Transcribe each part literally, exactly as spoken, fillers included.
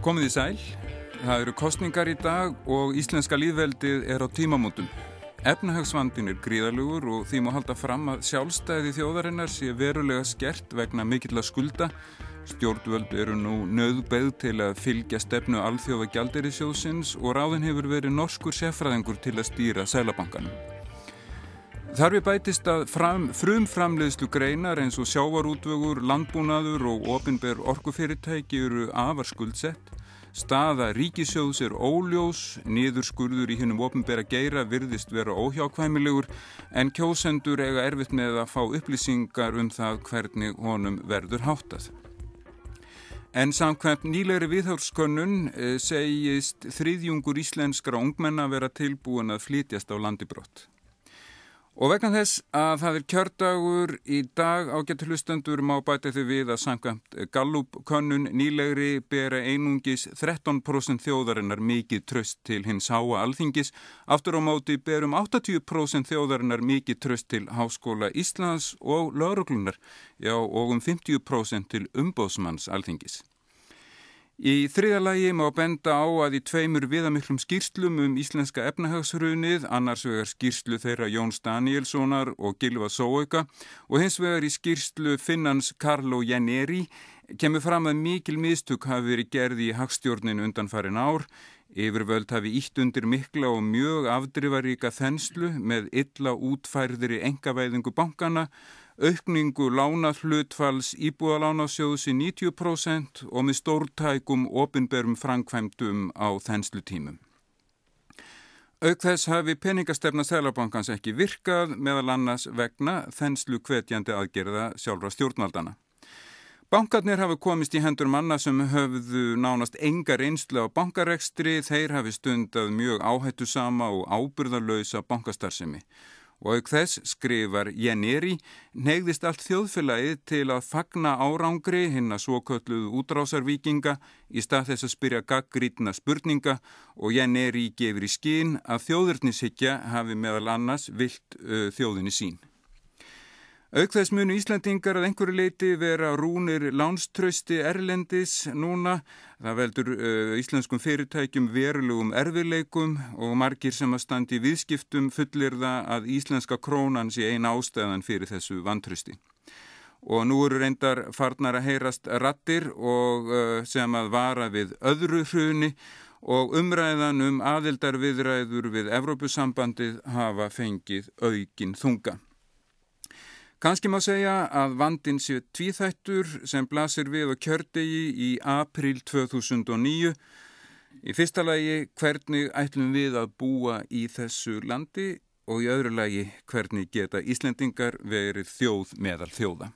Komið í sæl, það eru kosningar í dag og íslenska lýðveldið er á tímamótum. Efnahagsvandinn er gríðarlegur og því má halda fram að sjálfstæði þjóðarinnar sé verulega skert vegna mikilla skulda. Stjórnvöld eru nú nauðbeygð til að fylgja stefnu alþjóða gjaldeyrisjóðsins og ráðinn hefur verið norskur sérfræðingur til að stýra Seðlabankanum. Þar við bætist að fram, frumframleiðslu greinar eins og sjávarútvegur, landbúnaður og opinber orkufyrirtæki eru afar skuldsett. Staða ríkissjóðs er óljós, niðurskurður í hinum opinbera geira virðist vera óhjákvæmilegur en kjósendur eiga erfitt með að fá upplýsingar um það hvernig honum verður háttað. En samkvæmt nýlegri viðhorfskönnun eh, segist þriðjungur íslenskra ungmenna vera tilbúin að flytjast á landi brott. Og vegna þess að það er kjördagur í dag ágætu hlustendur má bæta þau við að samkvæmt Gallup-könnun nýlegri bera einungis þrettán prósent þjóðarinnar mikið traust til hins háa alþingis. Aftur á móti berum áttatíu prósent þjóðarinnar mikið traust til Háskóla Íslands og lögreglunar, já og um fimmtíu prósent til umboðsmanns alþingis. Í þriðja lagi má benda á að í tveimur viðamiklum skýrslum um íslenska efnahagshrunið, annars vegar skýrslu þeirra Jóns Danielssonar og Gylfa Zoëga og hins vegar í skýrslu Finnans Carlo Jännäri, kemur fram að mikil mistök hafi verið gerð í hagstjórninu undanfarin ár. Yfirvöld hafi ýtt undir mikla og mjög afdrifaríka þenslu með illa útfærðri einkavæðingu bankana, aukningu lánahlutfalls íbúðalánasjóðs í níutíu prósent og með stórtækum opinberum framkvæmdum á þenslutímum. Auk þess hafi peningastefna Seðlabankans ekki virkað meðal annars vegna þenslu hvetjandi aðgerða sjálfra stjórnvaldana. Bankarnir hafi komist í hendur manna sem höfðu nánast enga reynslu á bankarekstri, þeir hafi stundað mjög áhættusama og ábyrgðarlausa bankastarfsemi. Og auk þess, skrifar Jännäri, hneigðist allt þjóðfélagið til að fagna árangri hinna svokölluðu útrásarvíkinga í stað þess að spyrja gagnrýnna spurninga og Jännäri gefur í skyn að þjóðernishyggja hafi meðal annars vilt uh, þjóðinni sín. Auk þess munu Íslendingar að einhverju leyti vera rúnir lánstrausti erlendis núna. Það veldur uh, íslenskum fyrirtækjum verulegum erfiðleikum og margir sem að standi í viðskiptum fullyrða að íslenska krónan sé ein ástæðan fyrir þessu vantrausti. Og nú eru reyndar farnar að heyrast raddir og uh, sem að vara við öðru hruni og umræðan um aðildarviðræður við Evrópusambandið hafa fengið aukinn þunga. Kannski má segja að vandinn sé tvíþættur sem blasir við á kjördegi í apríl tvö þúsund og níu. Í fyrsta lagi hvernig ætlum við að búa í þessu landi og í öðru lagi hvernig geta Íslendingar verið þjóð meðal þjóða.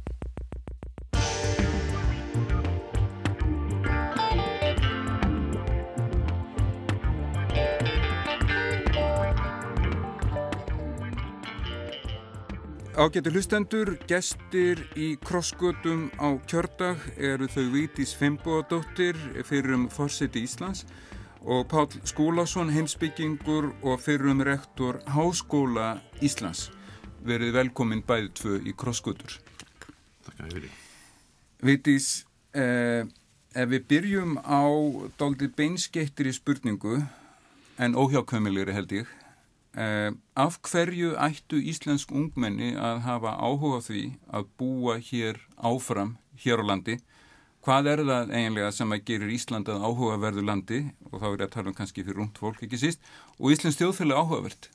Ágætu hlustendur, gestir í krossgötum á kjördag eru þau Vigdís Finnbogadóttir, fyrrum forseti Íslands og Páll Skúlason, heimspekingur og fyrrum rektor Háskóla Íslands. Verið velkomin bæði tvö í krossgötur. Takk fyrir. Vigdís, eh, ef við byrjum á dálítið beinskeyttri spurningu, en óhjákvæmilegri held ég, Uh, af hverju ættu íslensk ungmenni að hafa áhuga á því að búa hér áfram hér á landi? Hvað er það eiginlega sem að gerir Ísland að áhugaverðu landi, og þá er ég að tala um kannski fyrir ungt fólk ekki síst, og íslensk þjóðfélag áhugavert?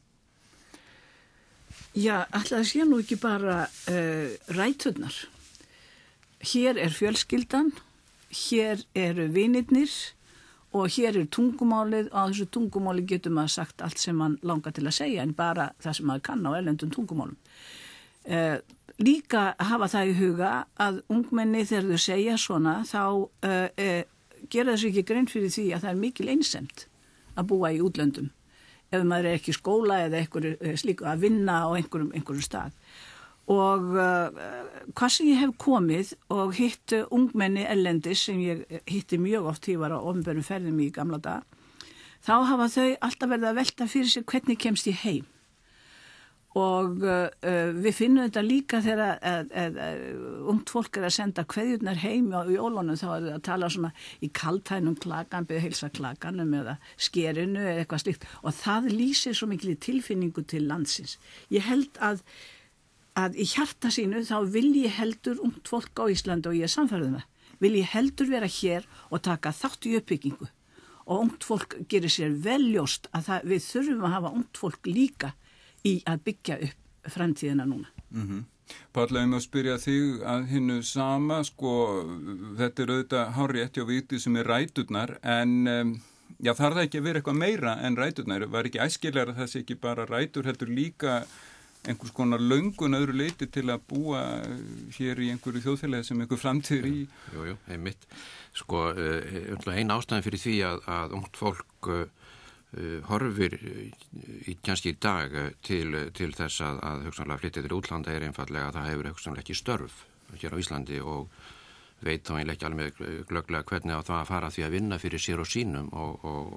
Já, alltaf sé nú ekki bara uh, ræturnar. Hér er fjölskyldan, hér eru vinirnir, og hér er tungumálið, og á þessu tungumáli getur maður sagt allt sem mann langar til að segja en bara það sem maður kann á erlendum tungumálum. Eh, líka hafa það í huga að ungmenni þegar þau segja svona þá eh, eh, gera þessu ekki grein fyrir því að það er mikil einsemd að búa í útlöndum ef maður er ekki í skóla eða einhverju slíku að vinna á einhverjum, einhverjum stað. Og uh, hvað sem ég hef komið og hitt uh, ungmenni erlendis sem ég hitti mjög oft því ég var á opinberum ferðum í gamla dag, þá hafa þau alltaf verið að velta fyrir sig hvernig kemst ég heim. og uh, við finnum þetta líka þegar að, að, að ungt fólk er að senda kveðjurnar heim á jólunum, þá er það að tala svona í kaltænum klakan, beða heilsa klakanum eða skerinu eða eitthvað slíkt og það lýsir svo mikil tilfinningu til landsins. Ég held að, að í hjarta sínu þá vil ég heldur ungt fólk á Íslandi og ég er samfærið með, vil ég heldur vera hér og taka þátt í uppbyggingu og ungt fólk gerir sér veljóst að það, við þurfum að hafa ungt fólk líka í að byggja upp framtíðina núna. Mm-hmm. Páll, ef ég má spyrja þig að hinnu sama, sko, þetta er auðvitað hárrétt hjá Vigdísi sem er ræturnar, en um, já, þarf það ekki að vera eitthvað meira en ræturnar? Var ekki æskilegra að það sé ekki bara rætur, heldur líka einhvers konar löngun öðru leiti til að búa hér í einhverju þjóðfélagi sem einhver framtíður í? Jú, jú, einmitt. Sko, einn ástæðan fyrir því að, að ungt fólk Uh, horfir í kannski í dag til, til þess að, að hugsanlega flytja til útlanda er einfallega að það hefur hugsanlega ekki störf hér á Íslandi og veit þá einlega ekki alveg glögglega hvernig á það að fara því að vinna fyrir sér og sínum og, og,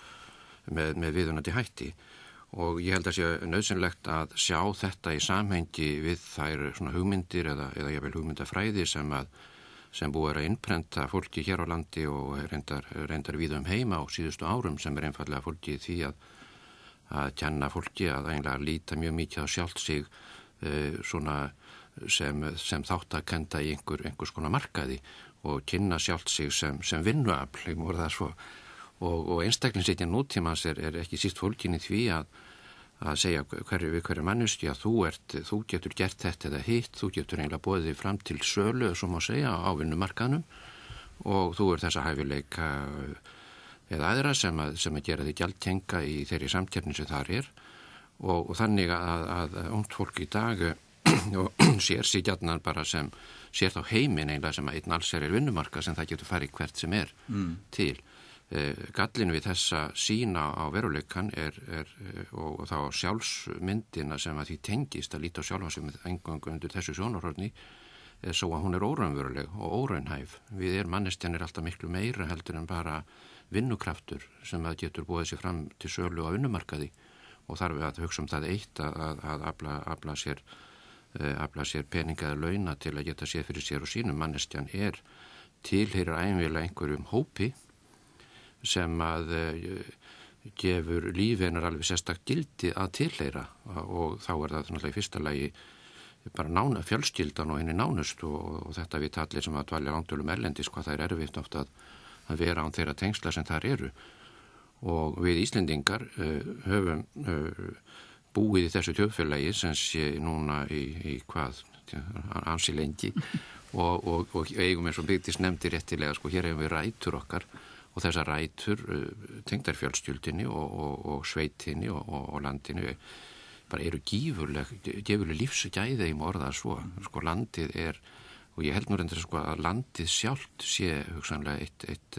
og með, með viðunandi hætti og ég held að sé nauðsynlegt að sjá þetta í samhengi við þær svona hugmyndir eða, eða jafnvel hugmyndafræði sem að sem búið er að innprenta fólki hér á landi og reyndar, reyndar víða um heima á síðustu árum sem er einfallega fólki því að, að kenna fólki að eiginlega líta mjög mikið á sjálft sig uh, svona sem, sem þáttakenda í einhver, einhvers konar markaði og kynna sjálft sig sem, sem vinnuafl og, og einstaklingshyggja nútímans er, er ekki síst fólkinni því að að segja hverju við hverju manneski að þú ert, þú getur gert þetta eða hitt, þú getur eiginlega boðið þig fram til sölu, sem má segja, á vinnumarkaðnum og þú er þessa hæfileika eða aðra sem að, sem að gera þig gjaldkenga í þeirri samkeppni sem þar er og, og þannig að, að ungt fólk í dag sér sig gjarnan bara sem, sér þá heiminn eiginlega sem að einn alls er vinnumarkað sem það getur farið hvert sem er mm. til. Gallin við þessa sína á veruleikan er, er og, og þá sjálfsmyndina sem að því tengist að líta á sjálfa sig með engangu undir þessu sjónarhorni er svo að hún er óraunveruleg og óraunhæf. Við er manneskjan er alltaf miklu meira heldur en bara vinnukraftur sem að getur búið sér fram til sölu á vinnumarkaði og þarf við að hugsa um það eitt að, að, að afla, afla, sér, afla sér peninga eða launa til að geta séð fyrir sér og sínum. Manneskjan er tilheyrir ævinlega einhverjum hópi sem að uh, gefur lífeinar alveg sérstakt gildi að tilheyra og þá er það náttúrulega í fyrsta lagi bara nána fjölskyldan og henni nánust og, og þetta við allir sem að dvalja langdölum erlendis hvað það er erfitt oft að, að vera án þeirra tengsla sem þar eru og við Íslendingar uh, höfum uh, búið í þessu þjóðfélagi sem sé núna í, í hvað ansi lengi og, og, og eigum eins og Vigdís nefndi réttilega sko hér hefum við rætur okkar og þessar rætur uh, tengdar fjölskyldunni og, og, og sveitinni og, og, og landinu bara eru gífurleg, gífurleg lífsgæði í morða svo. Sko landið er, og ég held nú reyndar sko að landið sjálft sé hugsanlega eitt, eitt,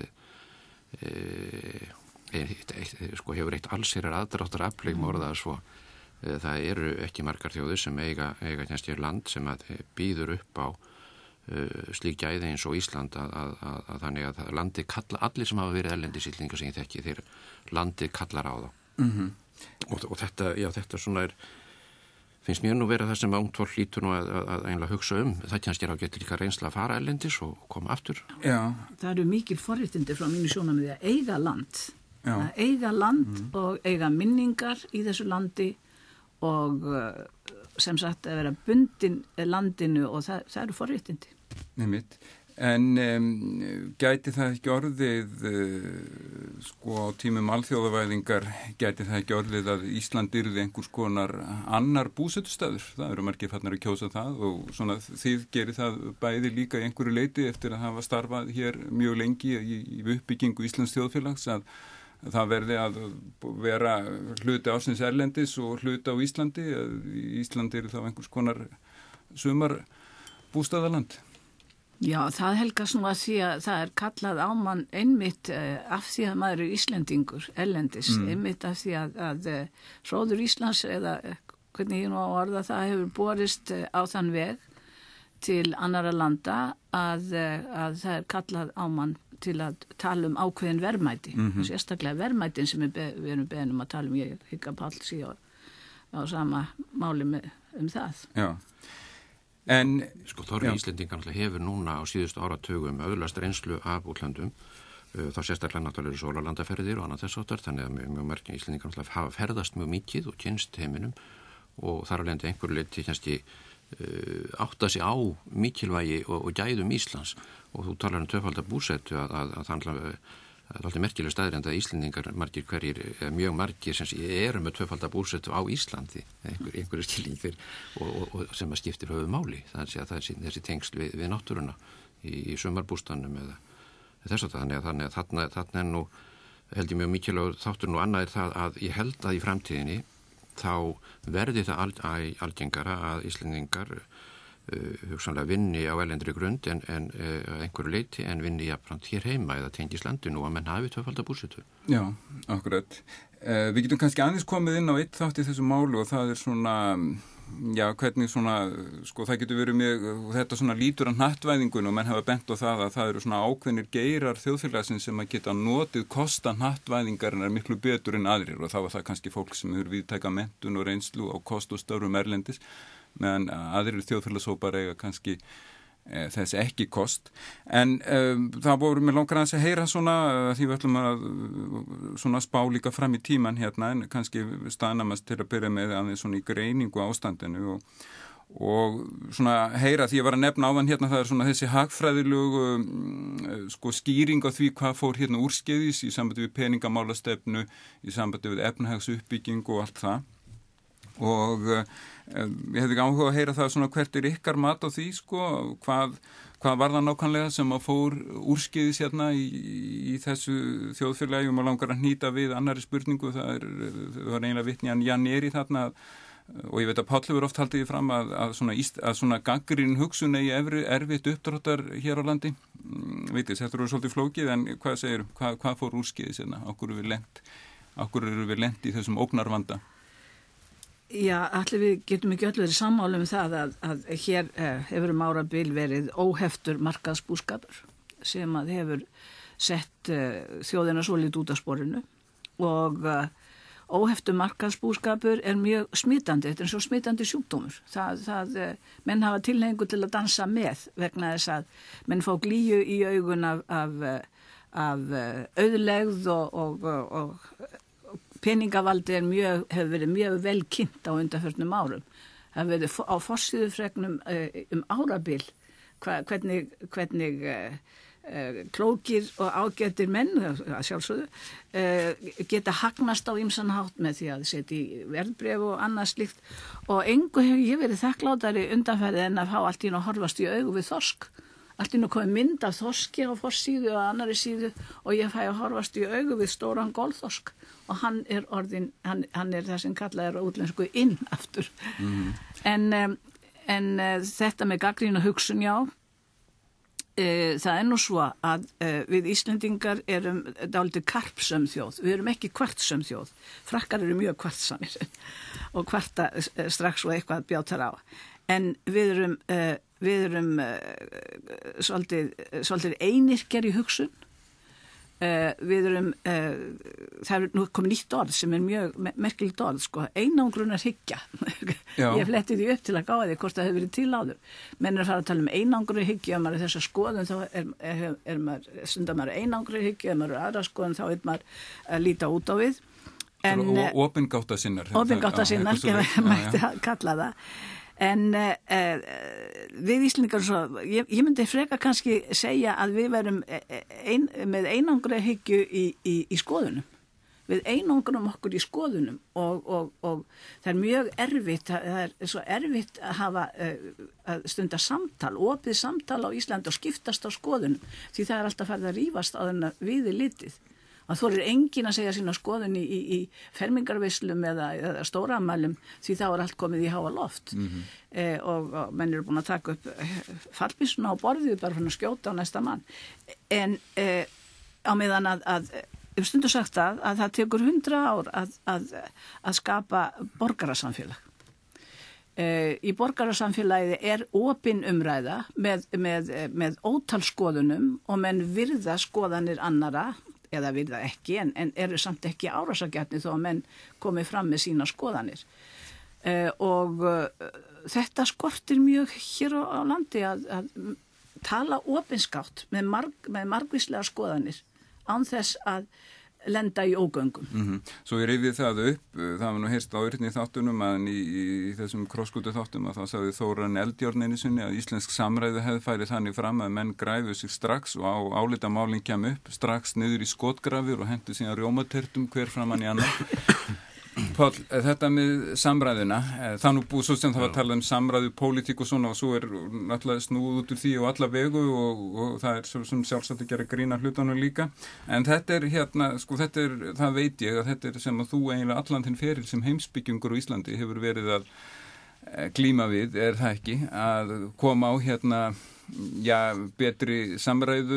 eitt, eitt, eitt sko hefur eitt allsherjar aðdráttar afl í morða svo. Það eru ekki margar þjóðir sem eiga, eiga kannski land sem að býður upp á Uh, slík gæði eins og Ísland að, að, að, að þannig að landi kalla allir sem hafa verið erlendis Íslendingar sem ég þekki þeir landi kallar á þá mm-hmm. og, og þetta, já þetta svona er finnst mér nú vera það sem ungt fólk lítur nú að, að, að einlega hugsa um það kannski er á getur líka reynsla að fara erlendis og koma aftur. Já. Það eru mikil forréttindi frá mínu sjónarmiði að eiga land já. Að eiga land mm. og eiga minningar í þessu landi og uh, sem sagt að vera bundin landinu og það, það eru forréttindi. Nefnitt. En um, gæti það ekki orðið, uh, sko á tímum alþjóðavæðingar, gæti það ekki orðið að Ísland yrði einhvers konar annar búsetustæður? Það eru margir farnar að kjósa það og svona þið gerir það bæði líka í einhverju leiti eftir að hafa starfað hér mjög lengi í, í uppbyggingu Íslands þjóðfélags að það verði að vera hluti ásins erlendis og hluti á Íslandi. Íslandi er þá einhvers konar sumar bústaðaland. Já, það helgast nú að því að það er kallað á mann einmitt uh, af því að maður er Íslendingur erlendis, mm. einmitt af því að, að uh, hróður Íslands eða hvernig ég nú á orða það hefur borist uh, á þann veg til annara landa að, uh, að það er kallað á mann til að tala um ákveðin verðmæti, mm-hmm. sérstaklega verðmætin sem við, be, við erum beðin um að tala um, ég hygg að Páll sé á sama máli með, um það. Já. En sko Þorri Íslendingar hefur núna á síðustu áratugum öðlast reynslu af útlandum, þá sérstaklega náttúrulega sólarlandaferðir og annað þess áttar, þannig að mjög, mjög mörgum Íslendingar hafa ferðast mjög mikið og kynst heiminum og þar alveg einhverju leyti kannski uh, átta sig á mikilvægi og, og gæðum Íslands og þú talar um tvöfaldar búsettu að, að, að það er alltaf merkileg staðreynd að Íslendingar margir hverjir, mjög margir sem eru með tvöfaldar búsettu á Íslandi einhver, einhverju skilning og, og, og sem að skiptir höfu máli, það er þessi, þessi tengsl við, við náttúruna í, í sumarbústanum eða þess að þannig að þannig að þarna, þarna er nú held ég mjög mikilvægur þáttur nú annað er það að ég held að í framtíðinni þá verði það al, algengara að Íslendingar uh, hugsanlega vinni á erlendri grund en, en uh, einhverju leyti en vinni jafnframt hér heima eða tengis landinu og að menn hafi tvöfaldar búsetu. Já, akkurat. Uh, við getum kannski aðeins komið inn á eitt þátt í þessu málu og það er svona, já, hvernig svona, sko það getur verið með, þetta svona lítur að hnattvæðingun og menn hafa bent á það að það eru svona ákveðnir geirar þjóðfélagsins sem að geta notið kosta hnattvæðingarinnar miklu betur en aðrir og þá var það kannski fólk sem hefur viðtæka menntun og reynslu á kost og störfum erlendis meðan aðrir þjóðfélagshópar eiga kannski e, þess ekki kost en um, það voru með langar aðeins að heyra svona því við ætlum að svona spá líka fram í tíman hérna en kannski staðnamast til að byrja með aðeins svona í greiningu ástandinu og, og svona heyra því ég var að nefna áðan hérna það er svona þessi hagfræðilegu um, sko skýring á því hvað fór hérna úrskeiðis í sambandi við peningamálastefnu í sambandi við efnahagsuppbyggingu og allt það og uh, ég hefði ekki áhuga að heyra það svona hvert er ykkar mat á því sko, hvað, hvað var það nákvæmlega sem að fór úrskeiðis hérna í, í þessu þjóðfélagi og maður langar að hnýta við annari spurningu, það er, það var eiginlega vitni að Jan Eri þarna og ég veit að Páll hefur oft haldið fram að, að svona, að svona gagnrýnin hugsun eigi erfitt uppdráttar hér á landi, veitis, þetta eru svolítið flókið en hvað segir, hvað, hvað fór úrskeiðis hérna, okkur eru við lent, okkur eru við lent í þessum ógnarvanda? Já, allir við getum ekki öll verið sammála um það að, að hér eh, hefur um árabil verið óheftur markaðsbúskapur sem að hefur sett eh, þjóðina svolítið út af sporinu og eh, óheftur markaðsbúskapur er mjög smitandi, þetta er svo smitandi sjúkdómur. Það, það, eh, menn hafa tilhengu til að dansa með vegna þess að menn fá glýju í augun af, af, af auðlegð og, og, og, og peningavaldi er mjög, hefur verið mjög vel kynnt á undanförnum árum. Það hefur verið á forsíðufregnum um árabil hva, hvernig, hvernig uh, uh, klókir og ágættir menn, að sjálfsögðu, uh, geta hagnast á ýmsan hátt með því að setja í verðbréf og annað slíkt og engu hefur ég verið þakklátari undanferði en að fá allt í að horfast í augu við þorsk. Allt í nú komið mynd af þorski á forsíðu og annari síðu og ég fæ að horfast í augu við stóran golþorsk og hann er orðin, hann, hann er það sem kallað er á útlensku inn aftur. Mm. En, um, en uh, þetta með gagnrýna hugsun, já, uh, það er nú svo að uh, við Íslendingar erum dálítið karpsöm þjóð, við erum ekki kvartsöm þjóð, frakkar eru mjög kvartsamir og kvarta uh, strax og eitthvað bjátar á, en við erum uh, Við erum uh, svolítið, svolítið einyrkjar í hugsun. Uh, við erum, uh, það er nú komið nýtt orð sem er mjög merkilegt orð, sko, einangrunar hyggja. Ég fletti því upp til að gáða því hvort það hefur verið til áður. Menn er að fara að tala um einangrunar hyggja, ef maður er þess að skoðun þá er, er, er maður, stundar maður einangrunar hyggja, ef maður er aðra skoðun þá er maður að líta út á við. En, og opingáta sinnar. Opingáta sinnar, ég mætti að kalla það. En uh, uh, við Íslendingar svo, ég, ég myndi freka kannski segja að við verum ein, með einangrahyggju í, í, í skoðunum. Við einangrum okkur í skoðunum og, og, og það er mjög erfitt, það er svo erfitt að hafa uh, að stunda samtal, opið samtal á Íslandi og skiptast á skoðunum því það er alltaf farið að rífast á þennan viði litið. Að þú er engin að segja sína skoðun í, í, í fermingarveislum eða, eða stóramælum því þá er allt komið í háa loft mm-hmm. eh, og, og menn eru búin að taka upp fallbyssuna á borðið bara fyrir að skjóta á næsta mann en eh, á meðan að, að ég stundu sagt að, að það tekur hundra ár að, að, að skapa borgarasamfélag eh, í borgarasamfélagi er opin umræða með, með, með ótal skoðunum og menn virða skoðanir annara eða virða ekki, en, en eru samt ekki árásargjarnir þó að menn komið fram með sína skoðanir. uh, og uh, þetta skortir mjög hér á, á landi að, að tala opinskátt með, marg, með margvíslega skoðanir án þess að lenda í ógöngum. Mm-hmm. Svo ég reyfið það upp, það var nú heyrst á yrni þáttunum að í, í, í þessum krosskutu þáttum að þá sagði Þóran Eldjárn einu sinni að íslensk samræðu hefði færið þannig fram að menn græðu sig strax og á álita málinn kem upp strax niður í skotgrafir og hentu síðan rjómatertum hver framann í annan. Páll, þetta með samræðuna, það nú búið svo sem það var að tala um samræðu, pólitík og svona og svo er náttúrulega snúð út úr því og alla vegu og, og það er svo sem sjálfsagt að gera grína hlutunum líka, en þetta er hérna, sko þetta er, það veit ég að þetta er sem að þú eiginlega allan þinn feril sem heimsbyggjungur á Íslandi hefur verið að glíma við, er það ekki, að koma á hérna já, betri samræðu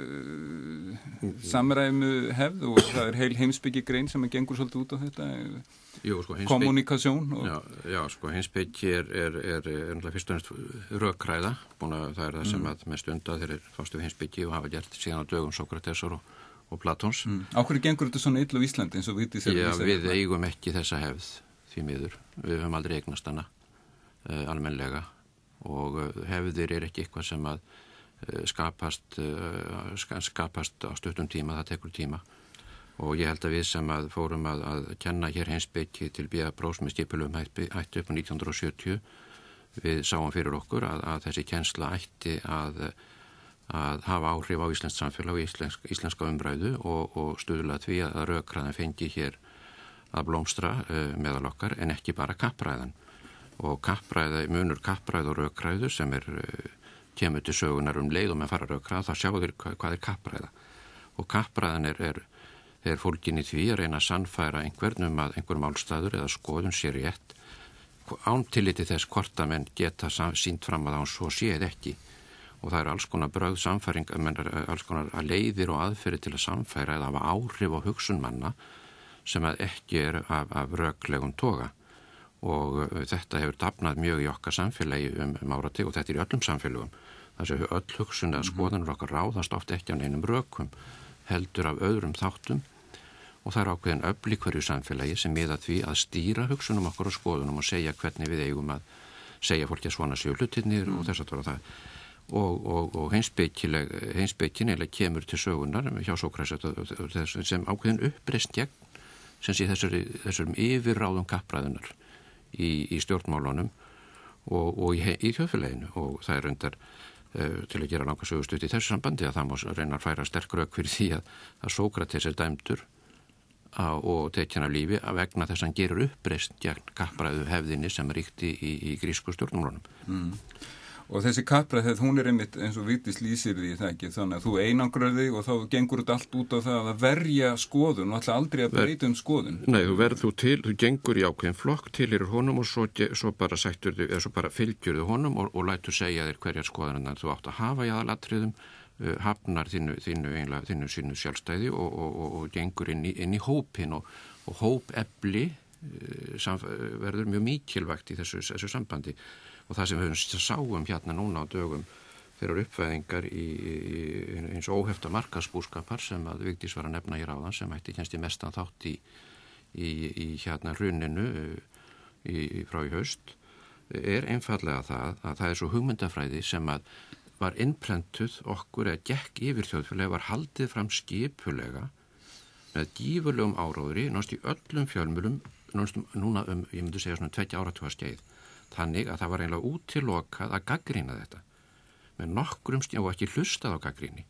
samræmu hefð og það er heil heimsbyggigrein sem er gengur svolítið út á þetta Jú, sko, kommunikasjón og... Já, já, sko, heimsbyggi er, er, er, er fyrst og ennst rökkræða, búin að það er það sem að með stunda þeir eru fástu heimsbyggi og hafa gert síðan á dögum Sókratesar og, og Platons. Mm. Á hverju gengur þetta svona illa á Íslandi eins og vitið sér? Já, við eigum ekki þessa hefð því miður, við höfum aldrei eignast hana uh, almennlega og hefðir er ekki eitthvað sem að skapast, skapast á stuttum tíma, það tekur tíma og ég held að við sem að fórum að, að kenna hér heimspeki til B A prófs með skipulum hætti upp á nítján hundruð sjötíu við sáum fyrir okkur að, að þessi kennsla ætti að, að hafa áhrif á íslenskt samfélag og íslensk, íslenska umræðu og, og stuðla því að rökræðan fengi hér að blómstra uh, meðal okkar en ekki bara kappræðan og kappræða, munur kappræð og rökræðu sem er, kemur til sögunar um leið og með fara rökræða, þá sjáu þér hvað, hvað er kappræða. Og kappræðan er, er, er fólgin í því að reyna að sannfæra einhvern um að einhver málstaður eða skoðun sé rétt, án tilliti þess hvort að menn geta sýnt fram að hann svo séð ekki. Og það er alls konar brögð samfæring, alls konar leiðir og aðferði til að samfæra eða hafa áhrif á hugsun manna sem að ekki er af, af röklegum toga. Og þetta hefur dafnað mjög í okkar samfélagi um, um áratug og þetta er í öllum samfélagum. Þess að öll hugsun eða skoðanur okkar ráðast oft ekki á neinum rökum, heldur af öðrum þáttum og það er ákveðin öfl í hverju samfélagi sem miða því að stýra hugsunum okkar og skoðunum og segja hvernig við eigum að segja fólki að svona séu hlutirnir mm. og þess að það. Og, og, og heimspekin eða kemur til sögunar hjá Sókrates sem ákveðin uppreist gegn sem sé þessari, þessum yfirráðum kappræðunar Í, í stjórnmálunum og, og í, í þjóðfélaginu og það er reyndar uh, til að gera langa sögustutt í þessu sambandi að það má reyna að færa sterk rök fyrir því að, að Sókrates er dæmdur á, og tekin af lífi að vegna þess að hann gerur uppreist gegn kappræðu hefðinni sem ríkti í, í grísku stjórnmálunum. Mm. Og þessi kappræð, hún er einmitt eins og Vigdís lýsir því það ekki, þannig að þú einangrar þig og þá gengur þetta allt út á það að verja skoðun og alltaf aldrei að breyta um skoðun. Nei, þú verður þú til, þú gengur í ákveðin flokk til yfir honum og svo, svo bara sættur þig, eða svo bara fylgjur þig honum og, og lætur segja þér hverjar skoðunar þú átt að hafa í aðalatriðum, uh, hafnar þínu, þínu, einlega, þínu sínu sjálfstæði og, og, og, og gengur inn í, inn í hópin og, og hópefli uh, samf- verður mjög mikilvægt í þessu, þessu sambandi. Og það sem við sáum hérna núna á dögum þeirra uppvæðingar í, í eins og óhefta markaðsbúskapar sem að Vigdís var að nefna hér áðan sem ætti kannski mestan þátt í, í, í hérna hruninu í, frá í haust er einfallega það að það er svo hugmyndafræði sem að var innprentuð okkur eða gekk yfir þjóðfélagi var haldið fram skipulega með gífurlegum áróðri náttúrulega í öllum fjölmjölum núna um, ég myndi segja svona tveggja áratuga skeið. Þannig að það var eiginlega útilokað að gagnrýna þetta með nokkrum stíð og ekki hlustað á gagnrýni.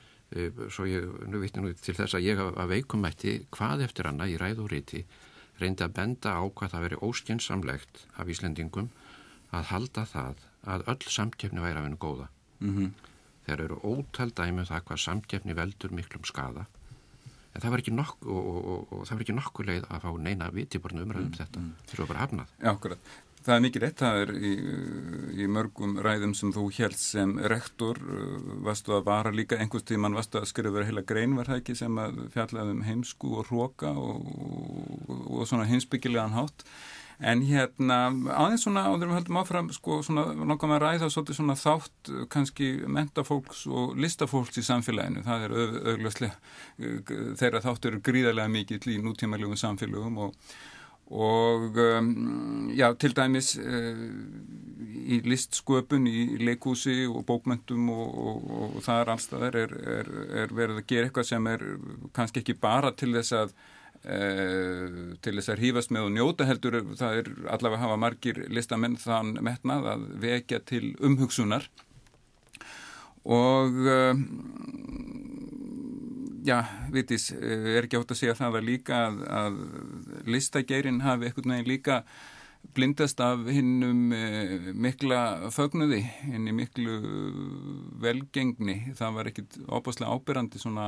Svo ég nú vitni nú til þess að ég að veikumætti hvað eftir hana í ræðu og riti reyndi að benda á hvað það veri óskynsamlegt af Íslendingum að halda það að öll samkeppni væri af hennu góða. Mm-hmm. Þeir eru ótal dæmi um það hvað samkeppni veldur miklum skaða. En það var ekki nokk og, og, og, og það var ekki nokkuð leið að fá neina vitiborna umræðum mm, þetta. Mm. Þeir var bara hafnað. Já, akkurat. Það er mikið rétt, það er í, í mörgum ræðum sem þú hélst sem rektor, varstu að vara líka einhvers tímann, varstu að skrifa heila grein var það ekki sem að fjallaði um heimsku og hroka og, og, og svona heimsbyggilegan hátt. En hérna, aðeins svona, áður við höldum áfram, sko, svona, langar maður að ræða svolítið svona þátt, kannski mentafólks og listafólks í samfélaginu. Það er augljóslega, þeirra þáttur eru gríðarlega mikið í nútímalegum samfélögum og og um, já, til dæmis uh, í listsköpun, í leikhúsi og bókmenntum og, og, og þar allstaðar er, er, er verið að gera eitthvað sem er kannski ekki bara til þess að uh, til þess að hrífast með og njóta heldur, það er allavega hafa margir listamenn þann metnað að vekja til umhugsunar og uh, já, vitís, er ekki átt að segja það að líka að, að listageirinn hafi einhvern veginn líka blindast af hinnum eh, mikla fögnuði, hinni miklu velgengni. Það var ekkit óbáslega áberandi svona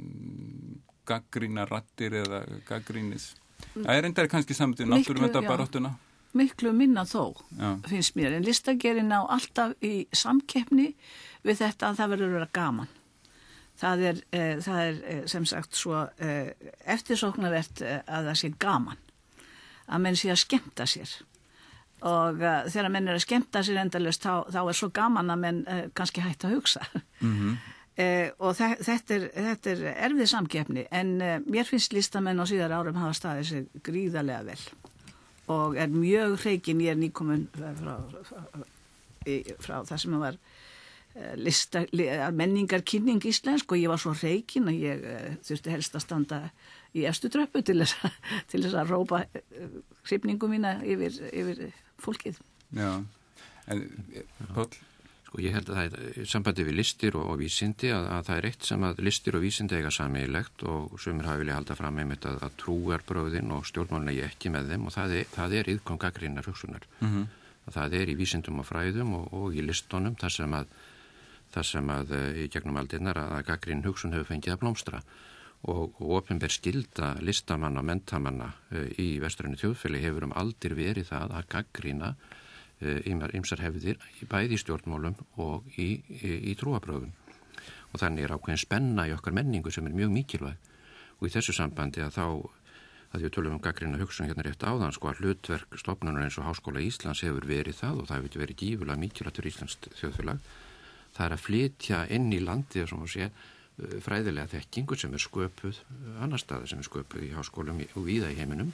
gaggrína rattir eða gaggrínis. Það er endar kannski samtíð náttúruverndarbarattuna. Miklu minna þó, já. Finnst mér. En listageirinn á alltaf í samkeppni við þetta að það verður að vera gaman. Það er, eh, það er sem sagt svo eh, eftirsóknarvert eh, að það sé gaman. Að menn sé að skemmta sér og uh, þegar menn er að skemmta sér endalaust þá, þá er svo gaman að menn uh, kannski hægt að hugsa mm-hmm. uh, og þe- þetta, er, þetta er erfið samkeppni en uh, mér finnst listamenn á síðar árum hafa staðið sér gríðarlega vel og er mjög hreikin, ég er nýkomin frá, frá, frá það sem var uh, lista, menningarkynning íslensk og ég var svo hreikin að ég uh, þurfti helst að standa í efstu tröppu til þess að, til þess að rópa hrifningu mína yfir, yfir fólkið. Já, en Páll? Sko ég held að það er sambandi við listir og, og vísindi að, að það er eitt sem að listir og vísindi eiga sameiginlegt og sumir hafa vilja halda fram einmitt að, að trúarbrögðin og stjórnmálin eigi ekki með þeim og það er, það er iðkvæm gagnrýninnar hugsunar. Mm-hmm. Það er í vísindum og fræðum og, og í listunum þar sem að, þar sem að í gegnum aldirnar að gagnrýnin hugsun hefur fengið að blómstra. Og, og opinber skylda listamanna og menntamanna uh, í vestrænu þjóðfélagi hefur um aldir verið það að gagnrýna ýmsar uh, hefðir bæði í stjórnmálum og í, í, í trúarbrögðum. Og þannig er ákveðin spenna í okkar menningu sem er mjög mikilvæg. Og í þessu sambandi að þá, að við tölum um gagnrýna hugsun hérna rétt áðan, sko að hlutverk stofnunar eins og Háskóla Íslands hefur verið það og það hefur verið gífurlega mikilvægt fyrir Íslands þjóðfélag. Það er að flytja inn í landið sem að sé fræðilega þekkingu sem er sköpuð annar staðar sem er sköpuð í háskólum og víða í heiminum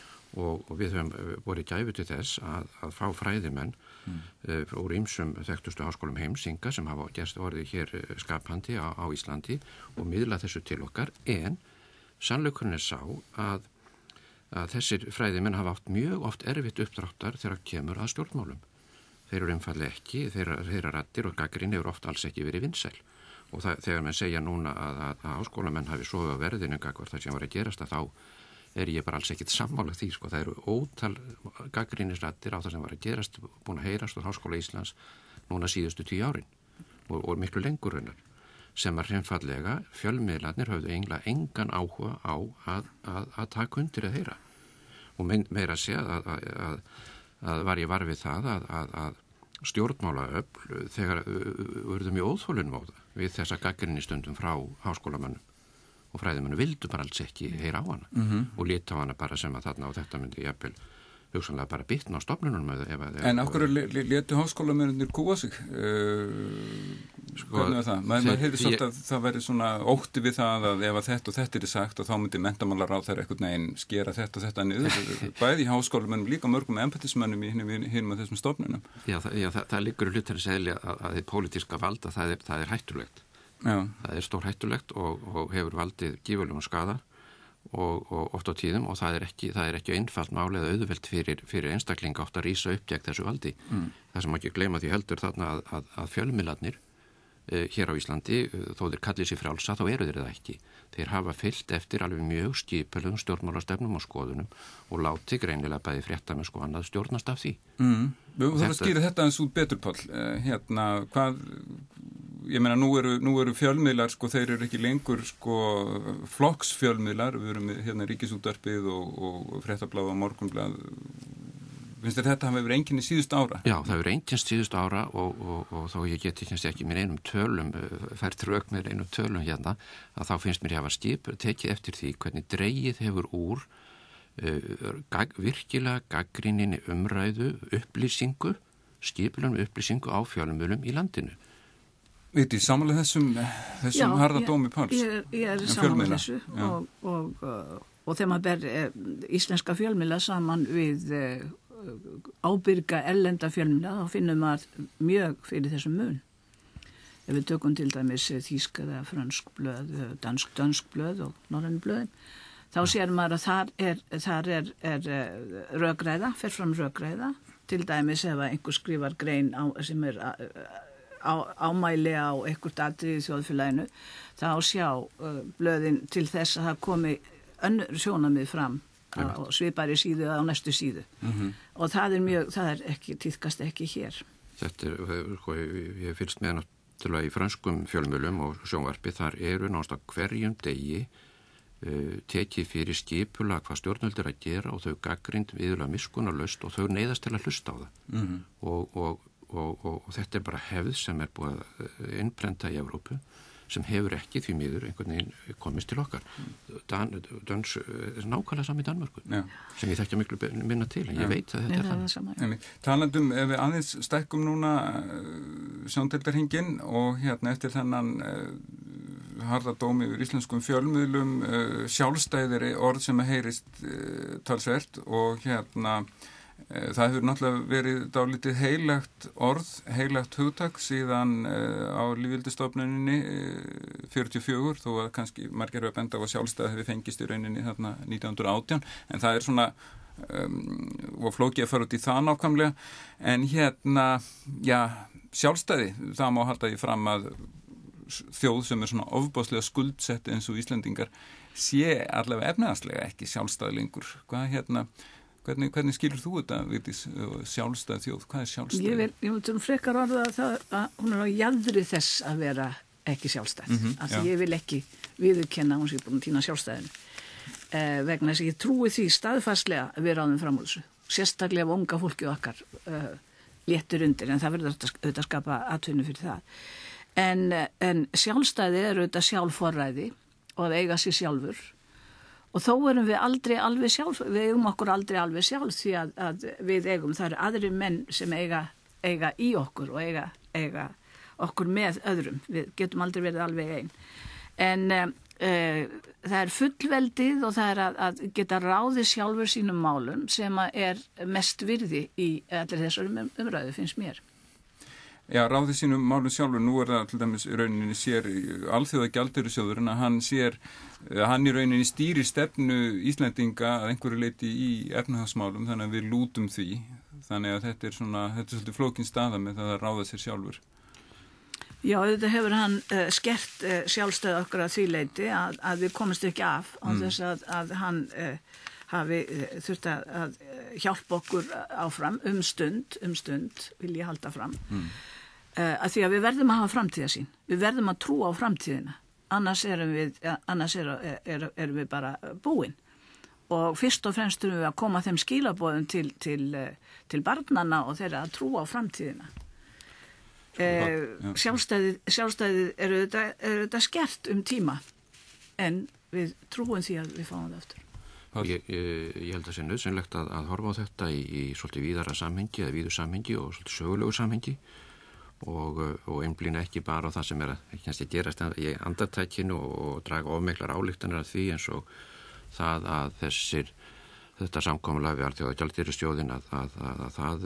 og, og við höfum borið gæfu til þess að, að fá fræðimenn mm. uh, úr ýmsum þekktustu háskólum heimsinga sem hafa gerst orðið hér skapandi á, á Íslandi og miðla þessu til okkar en sannleikurinn er sá að, að þessir fræðimenn hafa átt mjög oft erfitt uppdráttar þegar kemur að stjórnmálum. Þeir eru einfallega ekki, þeirra, þeirra raddir og gagnrýni eru oft alls ekki verið vinsæl. Og það, þegar mann segja núna að, að, að háskólamenn hafi sofið á verðinu gagvart það sem var að gerast að þá er ég bara alls ekkit sammála því sko. Það eru ótal gagnrýnisraddir á það sem var að gerast búin að heyrast úr Háskóla Íslands núna síðustu tíu árin og, og miklu lengur hennar sem að hreinfallega fjölmiðlarnir höfðu eiginlega engan áhuga á að, að, að taka undir að heyra og meira að segja að, að, að, að var ég var við það að, að, að stjórnmálaöfl þegar verðum mjög óþólunum á það við þessa gagnrýni stundum frá háskólamönnum og fræðimönnum vildu bara alls ekki heyra á hana mm-hmm. og lita á hana bara sem að þarna og þetta myndi jafnvel hugsanlega bara bitna á stofnunum ef, ef, En af hverju letu háskólamönnir kúa sig? Uh, sko, hvernig er það? Maður mað hefði svolítið að það væri svona ótti við það að ef að þetta og þetta er sagt og þá myndi menntamálaráðherra einhvern veginn skera þetta og þetta niður bæði í háskólamönnum líka mörgum embættismönnum í hinum að þessum stofnunum. Já, það, já, það, það liggur hlutar að segja að, að þið pólitíska valda það er, það er hættulegt. Já. Það er stór hættulegt og, og hefur valdið gífurlegum skada og, og oft á tíðum og það er ekki, það er ekki einfalt máli eða auðvelt fyrir, fyrir einstaklinga oft að rísa upp gegn þessu valdi. Mm. Það sem ekki gleyma því heldur þarna að, að, að fjölmiðlarnir eh, hér á Íslandi, þó þeir kallið sér frjálsa, þá eru þeir það ekki. Þeir hafa fylgt eftir alveg mjög skipulum stjórnmálastefnum og skoðunum og láti greinilega bæði fréttamennsku og annað stjórnast af því. Mm. Þú þarf að skýra þetta eins út betur, Páll. Hérna, hvað, ég meina, nú eru, nú eru fjölmiðlar, sko, þeir eru ekki lengur, sko, flokksfjölmiðlar, við erum hérna Ríkisútvarpið og, og Fréttablaðið og Morgunblað. Finnst þér þetta hafa verið einkenni síðust ára? Já, það hefur einkennst síðust ára og, og, og þó ég geti kannski ekki mér einum tölum, fært rauk með einum tölum hérna, að þá finnst mér hafa skip tekið eftir því hvernig dregið hefur úr uh, gag, virkilega gagnrýninni umræðu, upplýsingu, skipulum upplýsingu á fjölmiðlum í landinu. Viti, samanlega þessum, þessum harða dómi Páls? Já, ég, ég er samanlega þessu og, og, og þegar maður ber eh, íslenska fjölmiðla saman við eh, ábyrga erlenda fjölmiðla, þá finnum maður mjög fyrir þessum mun. Ef við tökum til dæmis þýsk eða frönsk blöð, dansk, dansk blöð og norræn blöðin, þá sér maður að þar er, þar er, er rökræða, fer fram rökræða, til dæmis ef einhver skrifar grein á, sem er á, á, ámæli á einhvert atriði í þjóðfélaginu, þá sjá uh, blöðin til þess að það komi önnur sjónarmið fram á svipari síðu eða á næstu síðu. Mm-hmm. Og það er mjög, það er ekki, tíðkast ekki hér. Þetta er, sko, ég fylgst með náttúrulega í frönskum fjölmiðlum og sjónvarpi, þar eru náttúrulega hverjum degi uh, tekið fyrir skipulag hvað stjórnvöld er að gera og þau gagnrýnd viðurlega miskunnarlaust og þau neyðast til að hlusta á það. Mm-hmm. og, og, og, og, og þetta er bara hefð sem er búið að innprenta í Evrópu, sem hefur ekki því miður einhvern veginn komist til okkar. Dan, dans er nákvæmlega saman í Danmörku, já, sem ég þekkja miklu minna til, en ég, já, veit að þetta er þannig. Talandum, ef við aðeins stækkum núna sjóndeildarhringinn og hérna eftir þennan uh, harða dómi yfir íslenskum fjölmiðlum, uh, sjálfstæðiri orð sem að heyrist uh, talsvert og hérna það hefur náttúrulega verið dálítið heilagt orð, heilagt hugtak síðan uh, á Lýðveldisstofnuninni uh, fjörutíu og fjögur, þó að kannski margir eru að benda á að sjálfstæði hefur fengist í rauninni þarna nítján hundruð og átján, en það er svona um, og flókið að fara út í það nákvæmlega, en hérna, já, sjálfstæði, það má halda því fram að þjóð sem er svona ofboðslega skuldsett eins og Íslendingar sé allavega efnahagslega ekki sjálfstæði lengur. Hvað hérna Hvernig, hvernig skilur þú þetta, Vigdís, sjálfstæð þjóð? Hvað er sjálfstæð? Ég vil, ég vil um frekar orða að, það, að hún er á jaðri þess að vera ekki sjálfstæð. Mm-hmm, af því ég vil ekki viðurkenna hún sé búin að týna sjálfstæðinu. Eh, vegna þess að ég trúi því staðfastlega að við ráðum fram úr þessu. Sérstaklega ef unga fólkið okkar eh, léttur undir, en það verður auðvitað að skapa atvinnu fyrir það. En, en sjálfstæði er auðvitað sjálfforræði og að eiga sér sjálfur. Og þó erum við aldrei alveg sjálf, við eigum okkur aldrei alveg sjálf því að, að við eigum, það eru aðri menn sem eiga, eiga í okkur og eiga, eiga okkur með öðrum. Við getum aldrei verið alveg einn. En e, e, það er fullveldið og það er að, að geta ráðið sjálfur sínum málum sem er mest virði í allir þessar umræðu, finnst mér. Já, ráðið sínum málum sjálfur, nú er það til dæmis í rauninni sér alþjóða gjaldeyrisjóðurinn að hann sér, hann í rauninni stýrir stefnu Íslendinga að einhverju leyti í efnahagsmálum, þannig að við lútum því, þannig að þetta er svona, þetta er svolítið flókin staða með það að ráða sér sjálfur. Já, þetta hefur hann uh, skert uh, sjálfstæð okkar að því leyti að, að við komumst ekki af á mm. þess að, að hann uh, hafi uh, þurft að, að hjálpa okkur áfram um stund, um stund vil ég halda fram. Mm. Uh, að því að við verðum að hafa framtíðasýn, við verðum að trúa á framtíðina, annars erum við, annars erum, er, erum við bara búin. Og fyrst og fremst erum við að koma þeim skilaboðum til, til, til barnanna og þeirra að trúa á framtíðina. Uh, sjálfstæðið, sjálfstæðið eru þetta, eru þetta skert um tíma, en við trúum því að við fáum það eftir. Ég, ég, ég held að það sé nauðsynlegt að, að horfa á þetta í, í svolítið víðara samhengi eða víðu samhengi og svolítið sögulegu samhengi og, og einblína ekki bara á það sem er að, ekki að gerast í andartækinu og, og draga ofmiklar ályktanir af því eins og það að þessir, þetta samkomulag við Alþjóðagjaldeyrissjóðinn að, að, að, að það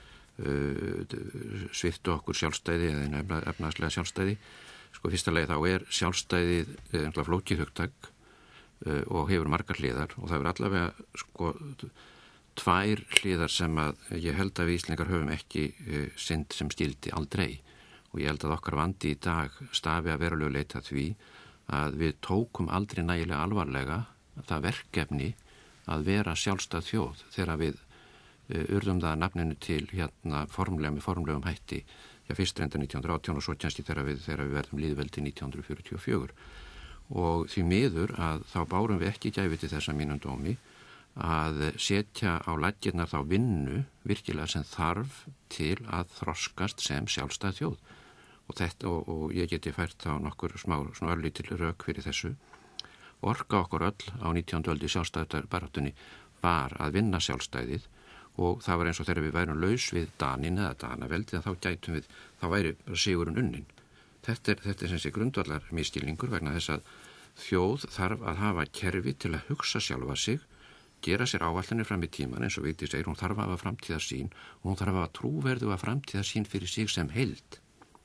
uh, sviptu okkur sjálfstæði eða efnahagslega sjálfstæði. Sko fyrsta lagi þá er sjálfstæðið uh, flókið hugtak uh, og hefur margar hliðar og það er allavega sko tvær hliðar sem að ég held að við Íslendingar höfum ekki uh, synd sem skildi aldrei og ég held að okkar vandi í dag stafi að verulegu leita því að við tókum aldrei nægilega alvarlega það verkefni að vera sjálfstæð þjóð þegar við uh, urðum það nafninu til hérna formlega með formlegum hætti já fyrst reynda nítján hundruð og átján og svo kannski þegar við, þegar við verðum lýðveldi nítján hundruð fjörutíu og fjögur og því miður að þá bárum við ekki gæfi til þessa mínum dómi að setja á laggirnar þá vinnu virkilega sem þarf til að þroskast sem sjálfstæð þjóð og, þetta, og, og ég geti fært þá nokkur smá svona örlítil rök fyrir þessu orka okkur öll á nítjándu öld í sjálfstæðarbaráttunni var að vinna sjálfstæðið og það var eins og þegar við værum laus við Danin eða Danaveldið þá gætum við, þá væri sigurinn unnin. Þetta er, þetta er sem sé grundvallar misskilningur vegna þess að þjóð þarf að hafa kerfi til að hugsa sjálfa sig, gera sér áætlanir fram í tíman eins og Vigdís segir, hún þarf að hafa framtíðarsýn og hún þarf að hafa trúverðuga framtíðarsýn fyrir sig sem heild.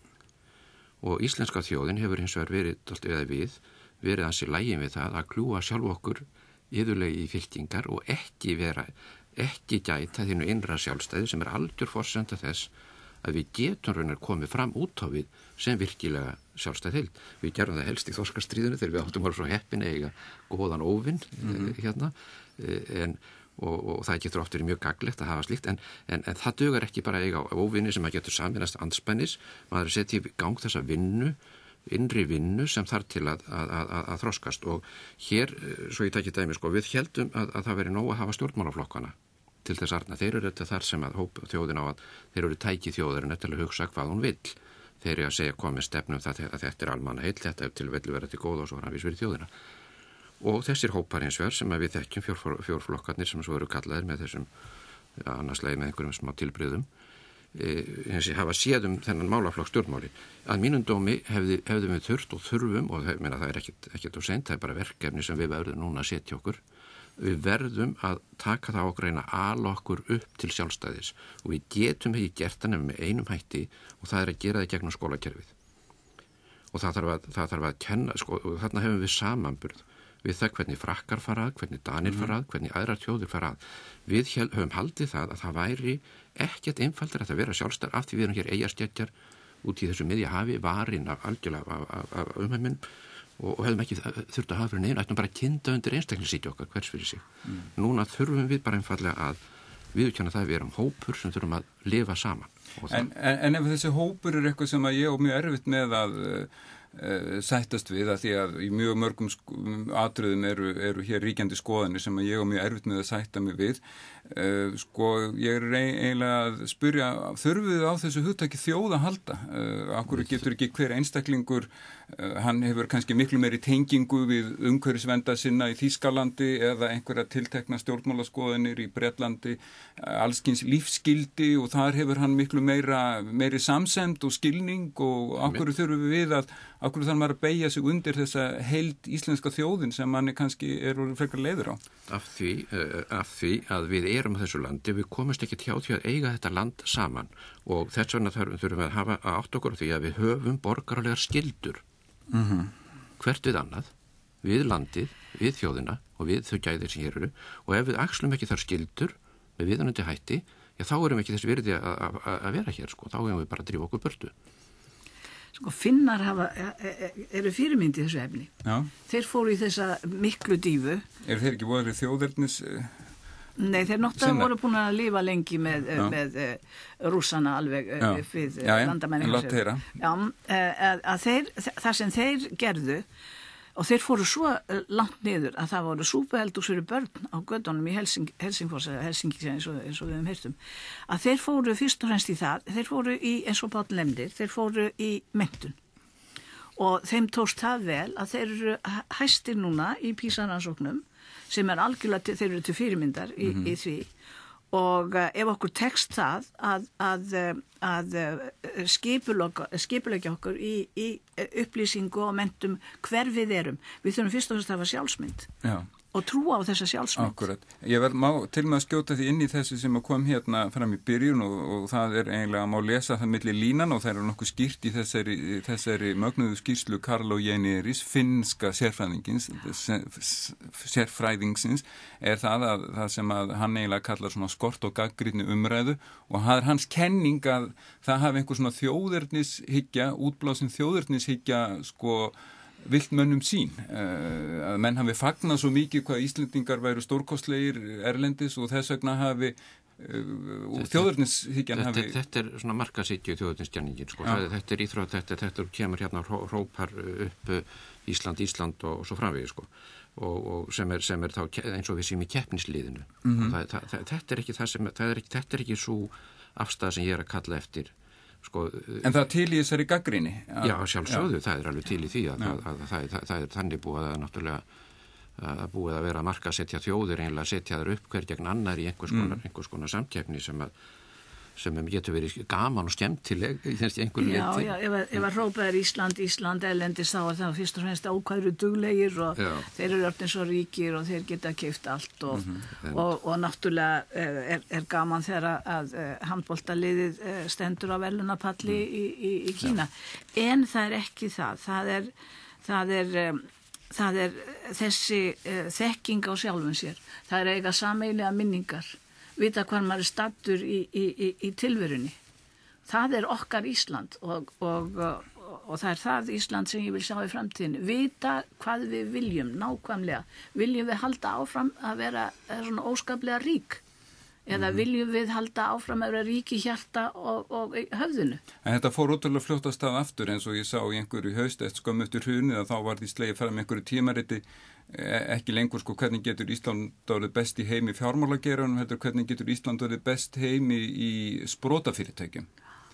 Og íslenska þjóðin hefur hins vegar verið, eða við, verið hans í lægin við það að kljúa sjálf okkur iðulega í fylkingar og ekki vera, ekki gæta þínu innra sjálfstæði sem er algjör forsenda þess að við getum raunar komið fram út á við sem virkilega sjálfstæð heild. Við gerum það helst í þorskastríðinu þegar við áttum að vera svo heppin eiga góðan óvinn mm-hmm. hérna en, og, og það getur oft verið mjög gaglegt að hafa slíkt en, en, en það dugar ekki bara að eiga óvinni sem að getur saminast andspænis, maður er setið í gang þessa vinnu, innri vinnu sem þarf til að, að, að, að þroskast og hér, svo ég takki dæmi, sko, við heldum að, að það veri nóg að hafa stjórnmálaflokkana til þess arna. Þeir eru þetta þar sem að hóp þjóðin á að þeir eru tæki þjóðarinn til að hugsa hvað hún vill. Þeir eru að segja hvað með stefnum það að þetta er almanna heill, þetta er til velju verið til góða og svo framvís fyrir þjóðina. Og þessir hópar hins vegar sem við þekkjum fjór, fjórflokkarnir sem svo eru kallaðir með þessum annarslega með einhverjum smá tilbrigðum e, hafa séð um þennan málaflokk stjórnmáli. Að mínum dómi hefði, hefðum við þurft og þurfum og það, meina, það er ekkit, ekkit of seint, það er bara verkefni sem við verðum núna að setja okkur. Við verðum að taka það okkur reyna að ala okkur upp til sjálfstæðis og við getum ekki gert það nefnum með einum hætti og það er að gera það gegnum skólakerfið. Og það þarf að, það þarf að kenna, sko, og þarna hefum við samanburð við það hvernig frakkar fara að, hvernig danir fara að, hvernig aðrar þjóðir fara að. Við höfum haldið það að það væri ekkert einfaldar að það vera sjálfstæð af því við erum hér eyjarstjeggjar út í þessu miðja hafi, varin af algjörlega af, af, af umheimin og, og hefðum ekki þurft að hafa fyrir neina, ættum bara að kynda undir einstaklingsíti okkar hvers fyrir sig. Mm. Núna þurfum við bara einfallega að viðurkenna það að við erum hópur sem þurfum að lifa saman. En, en, en ef þessi hópur er eitthvað sem að ég og mjög erfitt með að uh, sættast við að því að í mjög mörgum atriðum eru, eru hér ríkjandi skoðanir sem að ég og mjög erfitt með að sætta mig við. Uh, sko, ég er eiginlega að spyrja, þurfum við á þessu hugtaki þjóð að halda? Uh, Akkur getur ekki hver einstaklingur, uh, hann hefur kannski miklu meiri tengingu við umhverfisvenda sinna í Þýskalandi eða einhverja tiltekna stjórnmálaskoðanir í Bretlandi, uh, allskins lífsskildi og þar hefur hann miklu meira, meiri samsemd og skilning og akkur þurfum við að Akkur þarf maður að beygja sig undir þessa heild íslenska þjóðin sem manni kannski er frekar leiður á? Af því, uh, af því að við erum á þessu landi, við komumst ekki hjá því að eiga þetta land saman og þess vegna þurfum við að hafa að átt okkur því að við höfum borgaralegar skyldur mm-hmm. hvert við annað, við landið, við þjóðina og við þau gæðir sem hér eru og ef við axlum ekki þar skyldur með viðunandi hætti, já þá erum við ekki þess virði að vera hér, sko, þá erum við bara að drífa okkur burtu. Sko, Finnar hafa, eru fyrirmyndi í þessu efni. Já. Þeir fóru í þessa miklu dífu. Er þeir ekki voru þjóðernis? Nei, þeir náttúrulega voru búin að lifa lengi með, með uh, rússana alveg uh, við uh, landamenningar. Já, já, já, að, að þeir, það sem þeir gerðu og þeir fóru svo langt niður að það voru súpueldús fyrir börn á göttunum í Helsing, Helsingfors eða Helsingi eins og, eins og við höfum heyrt um. Að þeir fóru fyrst og fremst í það, þeir fóru í, eins og Páll nefndir, þeir fóru í menntun. Og þeim tókst það vel að þeir eru hæstir núna í PISA-rannsóknum sem er algjörlega, þeir eru til fyrirmyndar í, mm-hmm. í því. Og uh, ef okkur tekst það að, að, að uh, skipulegja okkur í, í upplýsingu og mentum hver við erum, við þurfum fyrst og fyrst að hafa sjálfsmynd Já. Og trúa á þessa sjálfsmynd. Akkurat. Ég verð má til með að skjóta því inn í þessu sem að kom hérna fram í byrjun og, og það er eiginlega að má lesa það milli línan og það er nokkuð skýrt í þessari, þessari mögnuðu skýrslu Karlo Jäniris, finnska sérfræðingins, sérfræðingsins, er það að það sem að hann eiginlega kallar svona skort og gagnrýni umræðu og það er hans kenning að það hafi einhver svona þjóðernishyggja, útblásin þjóðernishyggja sko viltmönnum sín, að menn hafi fagnað svo mikið hvað Íslendingar væru stórkostlegir erlendis og þess vegna hafi og þjóðernishyggjan hafi... Þetta er svona markashyggju þjóðernisgjanningin, sko. Þetta er íþrótt, þetta, þetta kemur hérna og hrópar upp Ísland, Ísland og, og svo framvegis, sko. Og, og sem, er, sem er þá eins og við séum í keppnisliðinu. Mm-hmm. það, það, það, þetta er ekki það sem, það er ekki, þetta er ekki svo afstæða sem ég er að kalla eftir. Sko, en það til í þessari gagnrýni? Já, sjálfsögðu, það er alveg til í því að, að, að, að það, það, það er þannig búið að náttúrulega að búið að vera að marka að setja þjóðir einlega að setja þar upp hver gegn annar í einhvers konar, mm. einhvers konar samkeppni sem að sem getur verið gaman og skemmtileg í þessi einhverju Já, já, ef, ef að hrópað er Ísland, Ísland, elendis þá er það fyrst og fremst ákvæður duglegir og já. Þeir eru öllum svo ríkir og þeir geta keypt allt og, mm-hmm. og, og náttúrulega er, er gaman þegar að handboltaliðið stendur á velunapalli mm. í, í, í Kína. Já. En það er ekki það. Það er, það er, það er þessi uh, þekking á sjálfum sér. Það er eiga sameiginlega minningar. Vita hvað maður er stattur í, í, í, í tilverunni. Það er okkar Ísland og, og, og, og það er það Ísland sem ég vil sjá í framtíðin. Vita hvað við viljum nákvæmlega. Viljum við halda áfram að vera svona óskaplega rík eða mm. viljum við halda áfram að vera rík í hjarta og, og höfðinu. En þetta fór ótrúlega fljótt að stað aftur eins og ég sá í einhverju haust eftir skömmu eftir hrunið að þá var því slegið fram einhverju tímariti ekki lengur sko hvernig getur Ísland orðið best í heimi fjármálageranum, heldur hvernig getur Ísland orðið best heimi í sprotafyrirtækjum.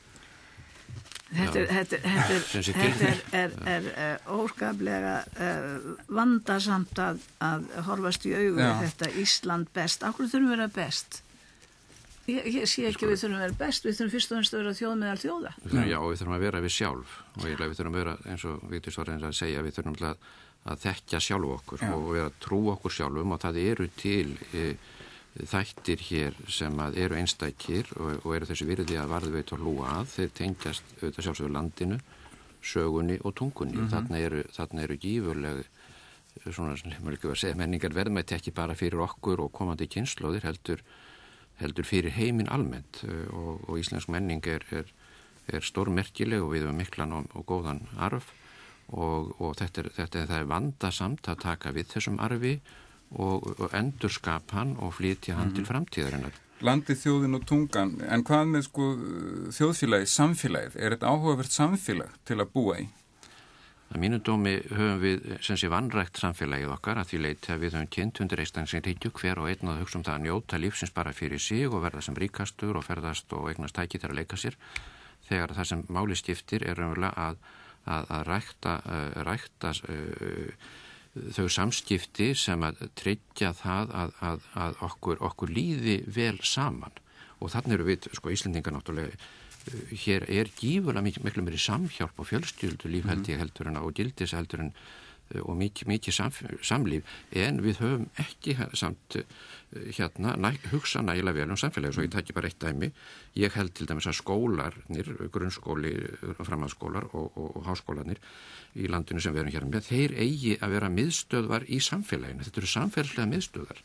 Þetta er, þetta, þetta er, þetta er, er, er, er óskaplega uh, vandasamt að, að horfast í augu þetta Ísland best. Akkur þurfum við að vera best? Ég, ég sé ekki að við þurfum að vera best, við þurfum fyrst og fremst að vera þjóð meðal þjóða. Já, við þurfum að vera við sjálf og ég, við þurfum að vera, eins og Vigdís var eins að segja, við þurfum að að þekkja sjálf okkur Já. Og vera að trú okkur sjálfum og það eru til e, þættir hér sem að eru einstækir og, og eru þessi virði að varðveit og hlúa að, þeir tengjast auðvitað sjálfsögur landinu, sögunni og tungunni. Mm-hmm. Þarna eru, þarna eru gífurleg svona, maður ekki að segja, menningar verðmætti ekki bara fyrir okkur og komandi kynslóðir heldur, heldur fyrir heiminn almennt og, og íslensk menning er, er, er stórmerkileg og við höfum miklan og, og góðan arf Og, og þetta, er, þetta er, það er vandasamt að taka við þessum arfi og, og endurskap hann og flytja hann mm-hmm. til framtíðarinnar. Landið, þjóðin og tungan, en hvað með sko þjóðfélagið, samfélagið? Er þetta áhugavert samfélag til að búa í? Að mínu dómi höfum við sem sé vanrækt samfélagið okkar að því leyti að við höfum kynnt undir einstaklingshyggju hver og einn að hugsa um það að njóta lífsins bara fyrir sig og verða sem ríkastur og ferðast og eignast tæki til að leika sér þegar það sem máli skiptir er raunverulega að að, að rækta, uh, rækta uh, þau samskipti sem að tryggja það að, að, að okkur, okkur líði vel saman og þannig eru við, sko, Íslendingar náttúrulega, uh, hér er gífurlega miklu, miklu meiri samhjálp og fjölskyldu líf held ég heldur en og gildis heldur en uh, og mikið, mikið sam, samlíf en við höfum ekki samt uh, hérna næ, hugsa nægilega vel um samfélagi, svo ég tæki bara eitt dæmi. Ég held til dæmis að skólarnir, grunnskóli, framhaldsskólar og, og, og háskólarnir í landinu sem við erum hér með, þeir eigi að vera miðstöðvar í samfélaginu. Þetta eru samfélagslega miðstöðvar.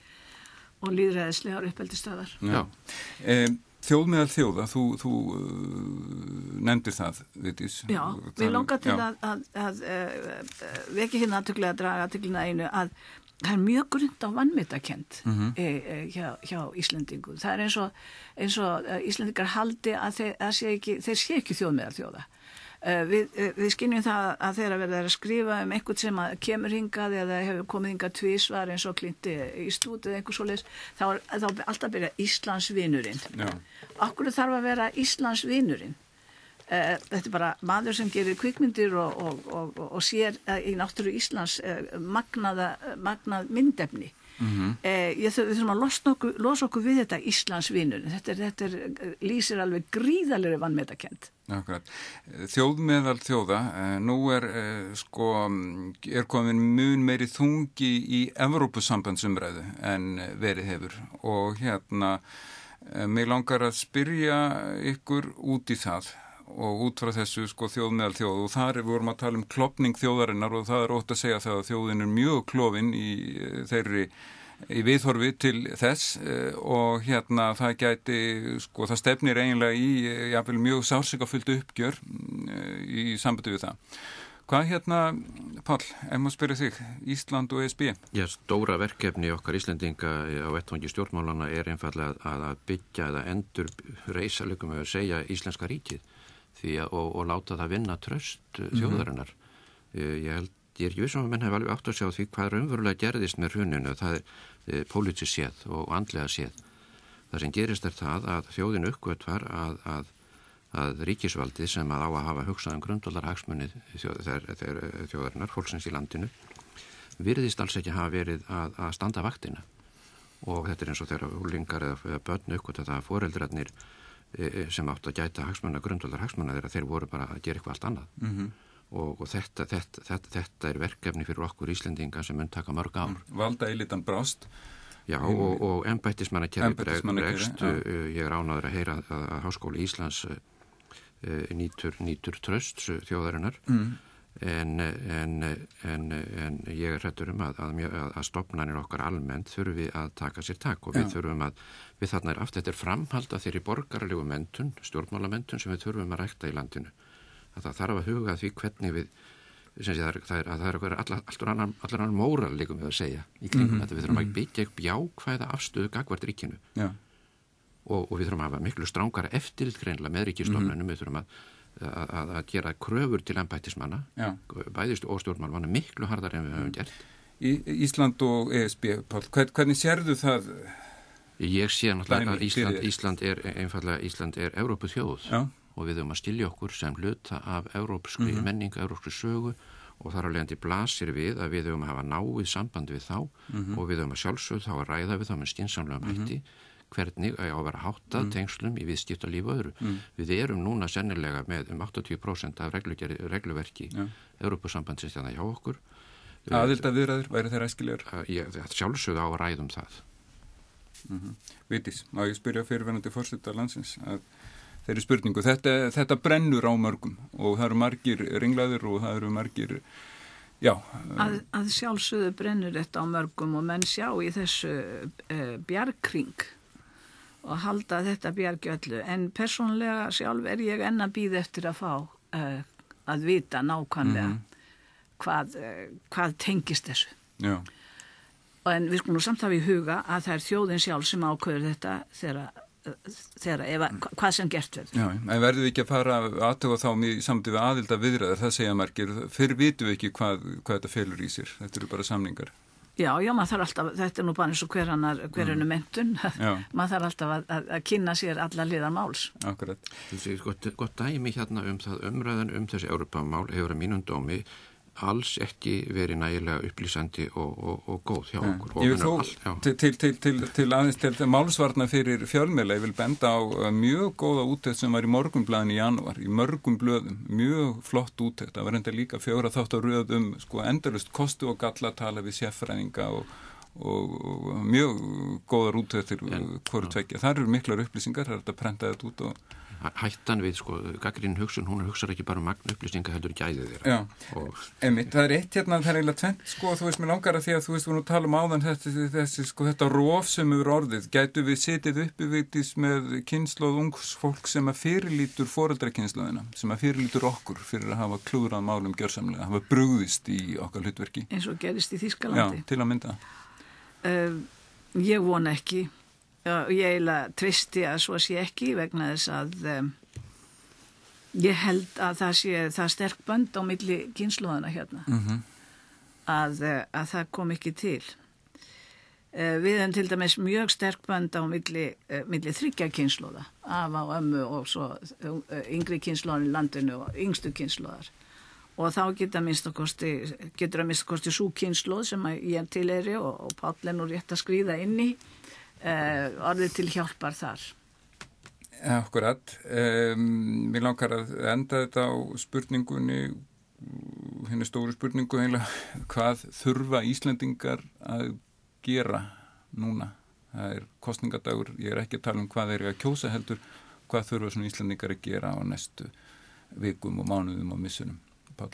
Og lýðræðislegar uppeldisstöðvar. Já. Um, Þjóð meðal þjóða, þú, þú uh, nefndir það, Vigdís. Já, við langar til já. að, að, að uh, vekja hérna aðtökulega að draga aðtökulina einu að það er mjög grunnt á vanmetakend mm-hmm. e, e, hjá, hjá Íslendingum. Það er eins og, eins og uh, Íslendingar haldi að þeir, að sé ekki, þeir sé ekki þjóð meðal þjóða. Uh, við, uh, við skynjum það að þeirra verða að skrifa um einhvern sem kemur hingað eða hefur komið hingað tvísvar eins og Klinti í stúd eða einhver svoleiðis, þá er þá alltaf byrja Íslandsvinurinn. Akkur þarf að vera Íslandsvinurinn. Uh, þetta er bara maður sem gerir kvikmyndir og, og, og, og sér uh, í náttúru Íslands uh, magnaða, magnað myndefni. Mm-hmm. uh, ég, við þurfum að losa okkur, losa okkur við þetta Íslandsvinur. Þetta, er, þetta er, lýsir alveg gríðalegri vanmetakend. Akkurat. Þjóð meðal þjóða, uh, nú er, uh, sko, er komin mun meiri þungi í Evrópusambandsumræðu en verið hefur og hérna, uh, mig langar að spyrja ykkur út í það. Og út frá þessu sko þjóð meðal þjóð og þar við vorum að tala um klofning þjóðarinnar og það er ótt að segja það að þjóðin er mjög klofin í þeirri í viðhorfi til þess og hérna það gæti sko það stefnir eiginlega í jafnvel mjög sársökafullt uppgjör í sambandi við það. Hvað hérna, Páll, ef maður spyrja þig, Ísland og E S B? Já, stóra verkefni okkar Íslendinga á vettvangi stjórnmálana er einfallega að, að byggja eða endur reisa líkum að segja íslenska ríkið því að, og, og láta það vinna traust þjóðarinnar. Mm-hmm. Ég held, ég er ekki vissum að menn hefur alveg átt að sjá því hvað raunverulega gerðist með hruninu, það er e, pólitískt séð og andlega séð. Það sem gerist er það að þjóðin uppgötvar að, að að ríkisvaldið sem að á að hafa hugsað um grundvallarhagsmuni þjóðarinnar, fólksins í landinu, virðist alls ekki hafa verið að, að standa vaktina. Og þetta er eins og þegar úlingar eða börn uppgötva það að foreldrarnir sem átt að gæta hagsmuna, grundvallar hagsmuna þeirra, þeir voru bara að gera eitthvað allt annað. Mm-hmm. Og, og þetta, þetta, þetta, þetta er verkefni fyrir okkur Íslendinga sem mun taka mörg ár. Valda elitan brást. Já, og, og embættismannakerfi bregst. Ég er ánægður að heyra að, að Háskóli Íslands uh, nýtur, nýtur trösts þjóðarinnar. Mm. En, en, en, en ég er hræddur um að, að, að stofnanir okkar almennt þurfum við að taka sér tak og við Já. þurfum að, við þarna er aftur, þetta er framhald að þeirri borgaralegu mentun, stjórnmálamentun sem við þurfum að rækta í landinu. Að það þarf að huga því hvernig við, sem sé, það er, það er, það er að vera allur annar, allur annar móral líkum við að segja í kringum mm-hmm. þetta. Við þurfum að byggja upp jákvæða afstöðu gagnvart ríkinu Já. og, og við þurfum að hafa miklu strángara eftirlit greinlega með ríkisstofnunum, mm-hmm. við þurfum að Að, að, að gera kröfur til embættismanna bæðist og stjórnmálmanna miklu harðar en við höfum gert. Í Ísland og E S B, Páll, hvern, hvernig sérðu það? Ég sé náttúrulega að Ísland, Ísland er einfallega, Ísland er Evrópu þjóð Já. Og við höfum að skilja okkur sem hluta af evrópskri mm-hmm. menningu, evrópskri sögu og þar á leiðandi blasir við að við höfum að hafa náið samband við þá mm-hmm. og við höfum að sjálfsögð þá að ræða við þá með skynsamlega mætti mm-hmm. hvernig á að vera háttað mm. tengslum í viðskiptalíf og öðru. Mm. Við erum núna sennilega með um áttatíu prósent af regluverki ja. Evrópusambandsins hjá okkur. Aðild að viðræður, væri þeir æskilegar? Ég sjálfsögðu á að ræðum það. Mm-hmm. Vigdís, má ég spyrja fyrirverandi forseta landsins að þeirri spurningu. Þetta, þetta brennur á mörgum og það eru margir ringlaður og það eru margir Já. Að, að sjálfsögðu brennur þetta á mörgum og menn sjá í þessu uh, bjargkring og halda þetta bjargi öllu. En persónlega sjálf er ég enn að bíða eftir að fá uh, að vita nákvæmlega mm-hmm. hvað, uh, hvað tengist þessu. Já. En við skulum samt hafa í huga að það er þjóðin sjálf sem ákveður þetta þegar þegar, ef, hvað sem gert verður. Já, en verðum við ekki að fara aðtöfa þá í samtíð við aðilda viðræðar, það segja margir, fyrir vitum við ekki hvað, hvað þetta felur í sér, þetta eru bara samningar. Já, já, maður þarf alltaf, þetta er nú bara eins og hver hannar, hver hannar mm. mentun, maður þarf alltaf að, að, að kynna sér alla hliðar máls. Akkurat. Þú segir gott, gott dæmi hérna um það umræðan um þessi Evrópamál hefur að mínum dómi alls ekki verið nægilega upplýsandi og, og, og góð hjá okkur. Ég vil þó til, til, til, til, til aðeins til málsvarna fyrir fjölmiðla, ég vil benda á mjög góða úttekt sem var í Morgunblaðinu í janúar, í mörgum blöðum, mjög flott úttekt, það var enda líka fjóra þátt á röð um sko endalust kostu og galla tala við sérfræðinga og, og, og mjög góðar úttektir hvoru tvekja. Það eru miklar upplýsingar, það er þetta prentaðið út og hættan við, sko, gagnrýnin hugsun, hún hugsar ekki bara um magn upplýsinga heldur gæði þeirra. Já, og... einmitt, það er eitt hérna, það er eiginlega tvennt, sko, þú veist, mér langar að því að þú veist, við nú tala um áðan þetta, þessi, sko, þetta rof sem eru orðið, gætu við setið uppi veitis með kynslóð ungs fólk sem að fyrirlítur foreldrakynslóðina, sem að fyrirlítur okkur fyrir að hafa klúðrað málum gjörsamlega, hafa brugðist í okkar hlutverki. Eins og gerist í Þýskalandi. Já, til að mynda. Uh, ég vona ekki. Já, ég eiginlega tristi að svo sé ekki vegna þess að um, ég held að það sé það sterk bönd á milli kynslóðana hérna mm-hmm. að, að það kom ekki til. Uh, við erum til dæmis mjög sterk bönd á milli, uh, milli þriggja kynslóða, afa og ömmu og svo uh, yngri kynslóðan í landinu og yngstu kynslóðar. Og þá geta minnst að kosti, getur að minnst að kosti sú kynslóð sem ég tilheyri og, og Páll er nú rétt að skríða inn í. Uh, orðið til hjálpar þar. Akkurat. Um, mér langar að enda þetta á spurningunni, henni stóru spurningu eiginlega, hvað þurfa Íslendingar að gera núna? Það er kosningadagur, ég er ekki að tala um hvað þeir eru að kjósa heldur, hvað þurfa svona Íslendingar að gera á næstu vikum og mánuðum og missunum, Páll?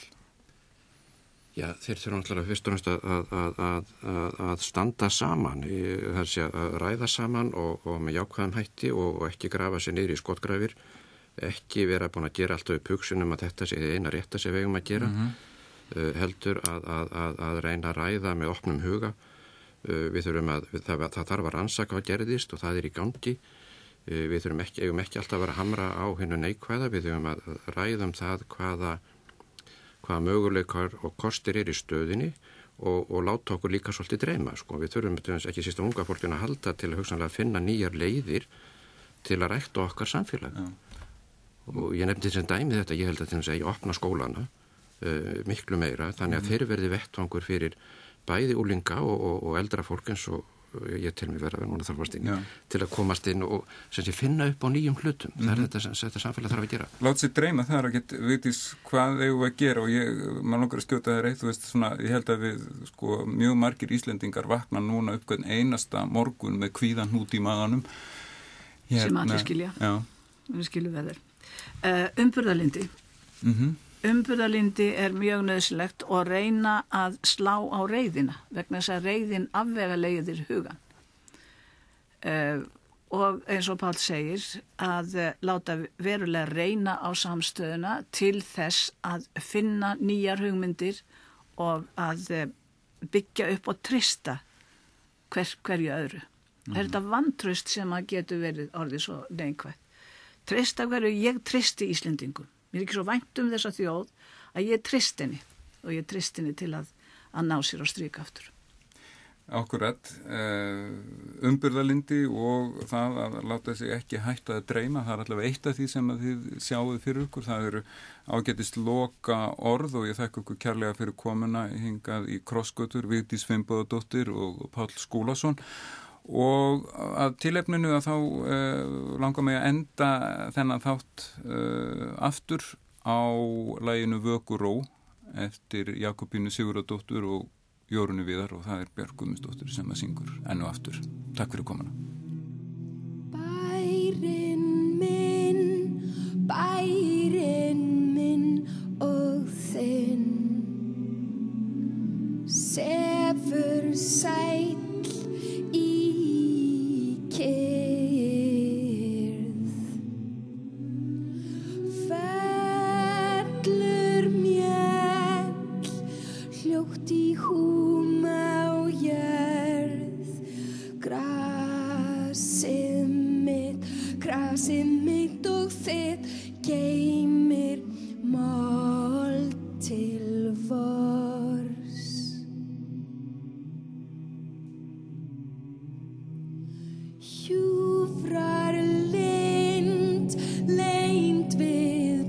Já, þeir þurfa náttúrulega fyrst og næst að, að, að, að, að standa saman, það sé að ræða saman og, og með jákvæðum hætti og, og ekki grafa sér niður í skotgrafir, ekki vera búin að gera alltaf upp hugsunum að þetta sé eina rétta sem við eigum að gera, mm-hmm. uh, heldur að, að, að reyna að ræða með opnum huga. Uh, við þurfum að, það, það þarf að rannsaka hvað gerðist og það er í gangi. Uh, við þurfum ekki, eigum ekki alltaf að vera að hamra á hennu neikvæða, við þurfum að ræða um það hvaða hvaða möguleikar og kostir er í stöðinni og, og láta okkur líka svolítið dreyma. Sko. Við þurfum ekki síst á unga fólkinu að halda til að hugsanlega finna nýjar leiðir til að rækta okkar samfélag. Ja. Og ég nefndi sem dæmi þetta, ég held að til þess að ég opna skólana uh, miklu meira, þannig að mm. þeir verði vettvangur fyrir bæði úlinga og, og, og eldra fólk eins og, ég tel mig vera að vera núna þarfast inn, Já. til að komast inn og sem sé finna upp á nýjum hlutum. Mm-hmm. Það er þetta sem þetta samfélag þarf að gera. Lát sér dreyma, það er að geta vitið hvað eigum að gera og ég, maður langar að skjóta þér eitt, þú veist, svona, ég held að við, sko, mjög margir Íslendingar vakna núna upp hvern einasta morgun með kvíðan hnút í maganum. Hérna, sem allir skilja. Já. Við skiljum veður. Uh, umburðarlyndi. Mhm. Umburðarlyndi er mjög nöðsilegt og reyna að slá á reiðina vegna þess að reiðin afvega leiðir hugan. Uh, og eins og Páll segir að uh, láta verulega reyna á samstöðuna til þess að finna nýjar hugmyndir og að uh, byggja upp og trista hver, hverju öðru. Mm. Er þetta vantraust sem að getur verið orðið svo neikvætt. Trista hverju, ég tristi Íslendingum. Mér er ekki svo vænt um þessa þjóð að ég trist henni og ég trist henni til að, að ná sér á strik aftur. Akkurat, umburðarlyndi og það að láta sig ekki hætta að dreyma, það er allavega eitt af því sem að þið sjáuð fyrir ykkur, það eru ágætist loka orð og ég þekka ykkur kærlega fyrir komuna hingað í Krossgötur, Vigdís Finnbogadóttir og Páll Skúlason. Og að tilefninu að þá uh, langar mig að enda þennan þátt uh, aftur á laginu Vökuró eftir Jakobínu Sigurðardóttur og Jórunni Viðar og það er Björk Guðmundsdóttir sem að syngur enn og aftur. Takk fyrir komuna. Bærinn minn, bærinn minn og þinn sefur sæll fellur mjöll hljótt í húm á jörð grasið mitt grasið mitt og þitt geymir mold til vors. Hjúfrar lind, leynd við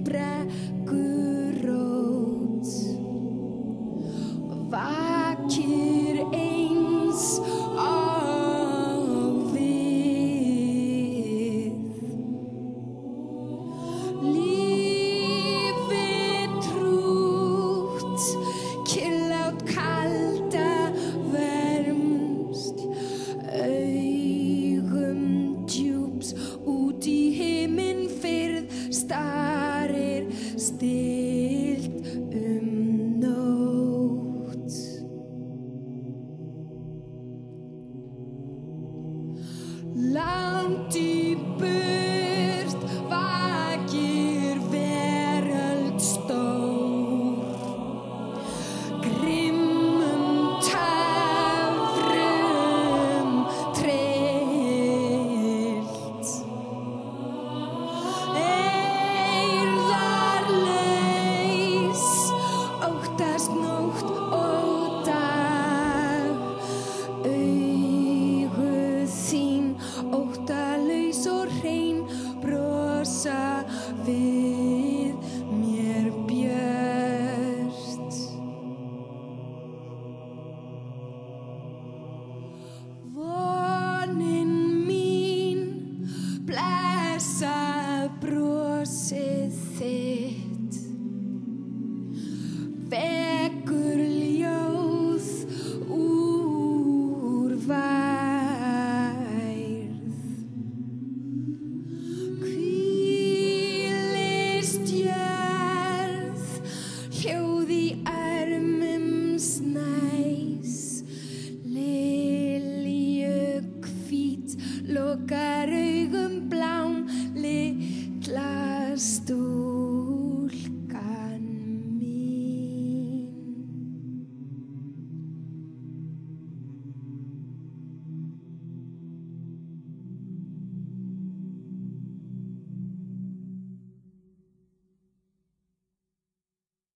brekkurót vakir eins og við. Lífið trútt, kyrrlát kalda vermst út í himinn fyrð starir stillt um nótt. Langt í burt vakir veröld stór grimmum töfrum trillt. Eirðarlaus óttast nótt og dag augu þín óttalaus og hrein brosa við mér björt. Vonin mín blessað brosið þitt